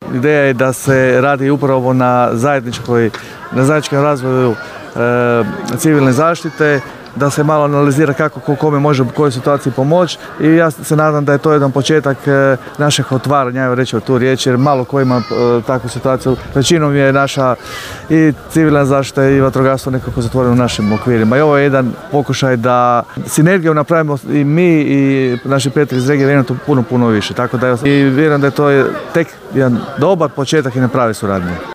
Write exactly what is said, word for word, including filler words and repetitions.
ideja je da se radi upravo na zajedničkoj, na zajedničkom razvoju e, civilne zaštite, da se malo analizira kako ko kome može u kojoj situaciji pomoći i ja se nadam da je to jedan početak našeg otvaranja, evo reći o tu riječ, jer malo ko ima takvu situaciju. Većinom je naša i civilna zaštita i vatrogastvo nekako zatvoreno u našim okvirima. I ovo je jedan pokušaj da sinergiju napravimo i mi i naši prijatelji iz regije vjerujem to puno, puno više. Tako da i vjerujem da je to tek jedan dobar početak i na pravi suradnje.